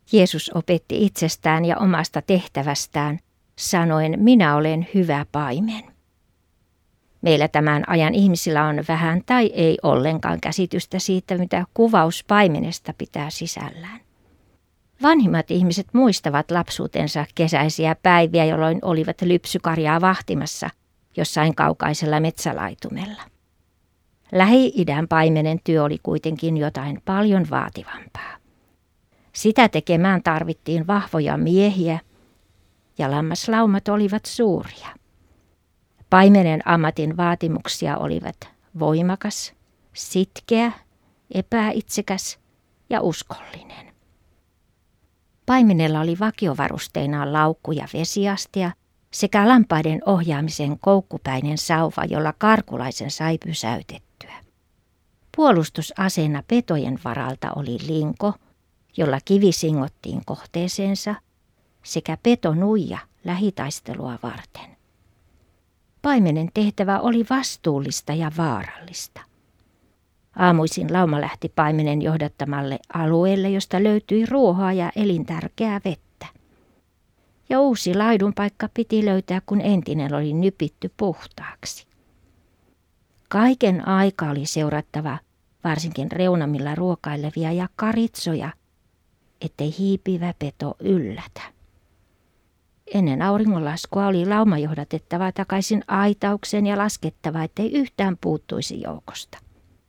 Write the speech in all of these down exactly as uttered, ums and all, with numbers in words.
Jeesus opetti itsestään ja omasta tehtävästään, sanoen, minä olen hyvä paimen. Meillä tämän ajan ihmisillä on vähän tai ei ollenkaan käsitystä siitä, mitä kuvaus paimenesta pitää sisällään. Vanhimmat ihmiset muistavat lapsuutensa kesäisiä päiviä, jolloin olivat lypsykarjaa vahtimassa jossain kaukaisella metsälaitumella. Lähi-idän paimenen työ oli kuitenkin jotain paljon vaativampaa. Sitä tekemään tarvittiin vahvoja miehiä ja lammaslaumat olivat suuria. Paimenen ammatin vaatimuksia olivat voimakas, sitkeä, epäitsekäs ja uskollinen. Paimenella oli vakiovarusteinaan laukku ja vesiastia sekä lampaiden ohjaamisen koukkupäinen sauva, jolla karkulaisen sai pysäytettyä. Puolustusaseena petojen varalta oli linko, jolla kivi singottiin kohteeseensa, sekä petonuija lähitaistelua varten. Paimenen tehtävä oli vastuullista ja vaarallista. Aamuisin lauma lähti paimenen johdattamalle alueelle, josta löytyi ruohoa ja elintärkeää vettä. Ja uusi laidunpaikka piti löytää, kun entinen oli nypitty puhtaaksi. Kaiken aika oli seurattava varsinkin reunamilla ruokailevia ja karitsoja, ettei hiipivä peto yllätä. Ennen auringonlaskua oli lauma johdatettava takaisin aitaukseen ja laskettava, ettei yhtään puuttuisi joukosta.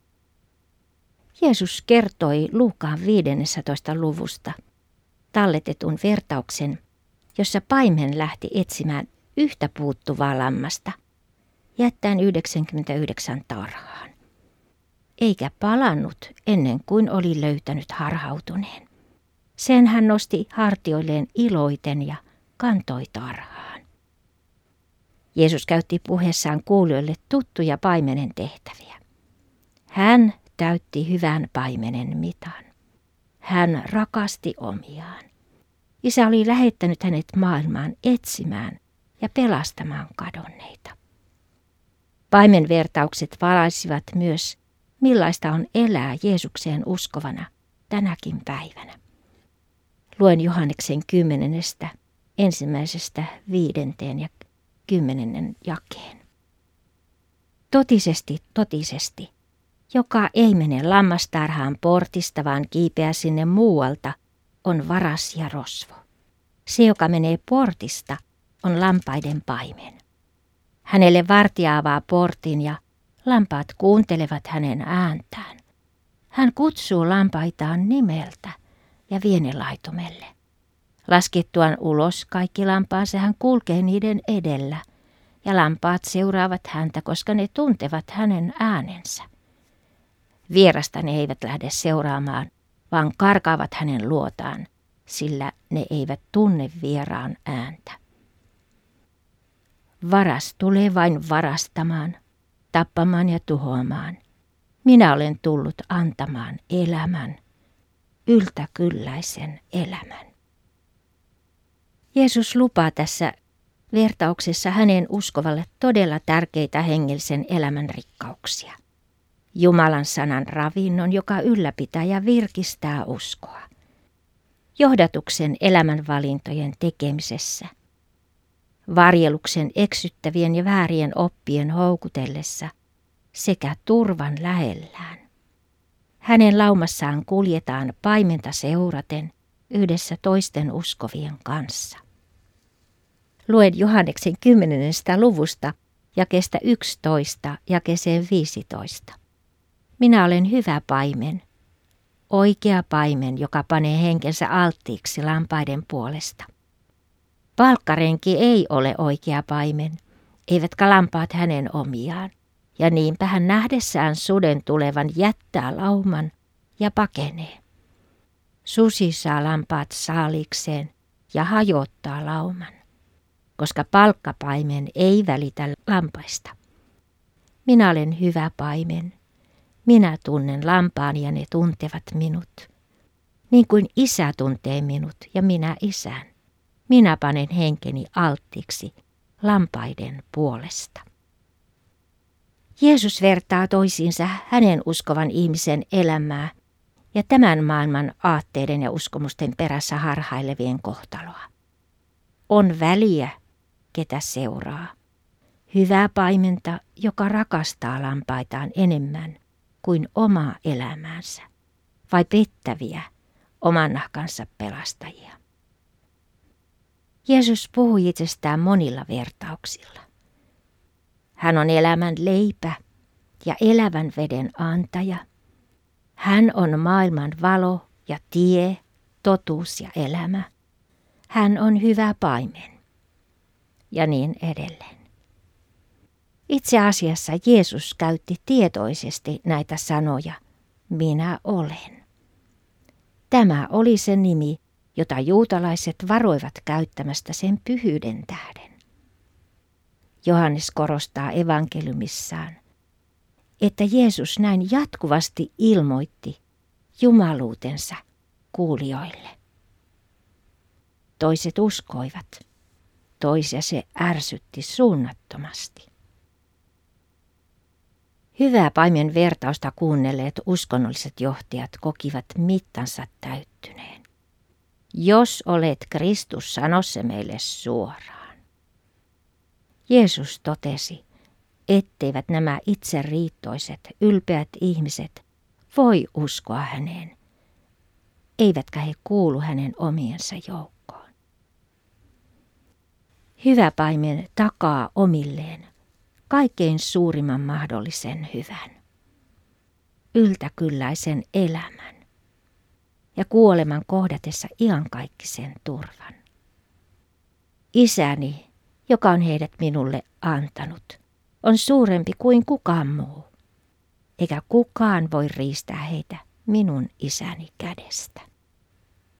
Jeesus kertoi Luukaan viidennentoista luvusta talletetun vertauksen, jossa paimen lähti etsimään yhtä puuttuvaa lammasta, jättäen yhdeksänkymmentäyhdeksän tarhaan. Eikä palannut ennen kuin oli löytänyt harhautuneen. Sen hän nosti hartioilleen iloiten ja kantoi tarhaan. Jeesus käytti puheessaan kuulijoille tuttuja paimenen tehtäviä. Hän täytti hyvän paimenen mitan. Hän rakasti omiaan. Isä oli lähettänyt hänet maailmaan etsimään ja pelastamaan kadonneita. Paimenvertaukset valaisivat myös, millaista on elää Jeesukseen uskovana tänäkin päivänä. Luen Johanneksen kymmenennestä ensimmäisestä viidenteen ja kymmenennen jakeen. Totisesti, totisesti, joka ei mene lammastarhaan portista, vaan kiipeä sinne muualta, on varas ja rosvo. Se, joka menee portista, on lampaiden paimen. Hänelle vartija avaa portin ja lampaat kuuntelevat hänen ääntään. Hän kutsuu lampaitaan nimeltä ja vie ne laitumelle. Laskettuaan ulos kaikki lampaansa hän kulkee niiden edellä, ja lampaat seuraavat häntä, koska ne tuntevat hänen äänensä. Vierasta ne eivät lähde seuraamaan, vaan karkaavat hänen luotaan, sillä ne eivät tunne vieraan ääntä. Varas tulee vain varastamaan, tappamaan ja tuhoamaan. Minä olen tullut antamaan elämän, yltäkylläisen elämän. Jeesus lupaa tässä vertauksessa hänen uskovalle todella tärkeitä hengellisen elämän rikkauksia. Jumalan sanan ravinnon, joka ylläpitää ja virkistää uskoa. Johdatuksen elämänvalintojen tekemisessä. Varjeluksen eksyttävien ja väärien oppien houkutellessa sekä turvan lähellään. Hänen laumassaan kuljetaan paimenta seuraten yhdessä toisten uskovien kanssa. Luen Johanneksen kymmenennestä luvusta jakeesta yksitoista jakeeseen viisitoista. Minä olen hyvä paimen, oikea paimen, joka panee henkensä alttiiksi lampaiden puolesta. Palkkarenki ei ole oikea paimen, eivätkä lampaat hänen omiaan, ja niinpä hän nähdessään suden tulevan jättää lauman ja pakenee. Susi saa lampaat saalikseen ja hajottaa lauman, koska palkkapaimen ei välitä lampaista. Minä olen hyvä paimen. Minä tunnen lampaani ja ne tuntevat minut. Niin kuin isä tuntee minut ja minä isän. Minä panen henkeni alttiiksi lampaiden puolesta. Jeesus vertaa toisiinsa hänen uskovan ihmisen elämää ja tämän maailman aatteiden ja uskomusten perässä harhailevien kohtaloa. On väliä, ketä seuraa. Hyvää paimenta, joka rakastaa lampaitaan enemmän kuin omaa elämäänsä, vai pettäviä oman nahkansa pelastajia. Jeesus puhui itsestään monilla vertauksilla. Hän on elämän leipä ja elävän veden antaja. Hän on maailman valo ja tie, totuus ja elämä. Hän on hyvä paimen. Ja niin edelleen. Itse asiassa Jeesus käytti tietoisesti näitä sanoja, minä olen. Tämä oli se nimi, jota juutalaiset varoivat käyttämästä sen pyhyyden tähden. Johannes korostaa evankeliumissaan, että Jeesus näin jatkuvasti ilmoitti jumaluutensa kuulijoille. Toiset uskoivat, toisia se ärsytti suunnattomasti. Hyvää paimen vertausta kuunnelleet uskonnolliset johtajat kokivat mittansa täyttyneen. Jos olet Kristus, sano se meille suoraan. Jeesus totesi, etteivät nämä itseriittoiset, ylpeät ihmiset voi uskoa häneen, eivätkä he kuulu hänen omiensa joukkoon. Hyvä paimen takaa omilleen kaikkein suurimman mahdollisen hyvän, yltäkylläisen elämän ja kuoleman kohdatessa iankaikkisen turvan. Isäni, joka on heidät minulle antanut, on suurempi kuin kukaan muu, eikä kukaan voi riistää heitä minun isäni kädestä.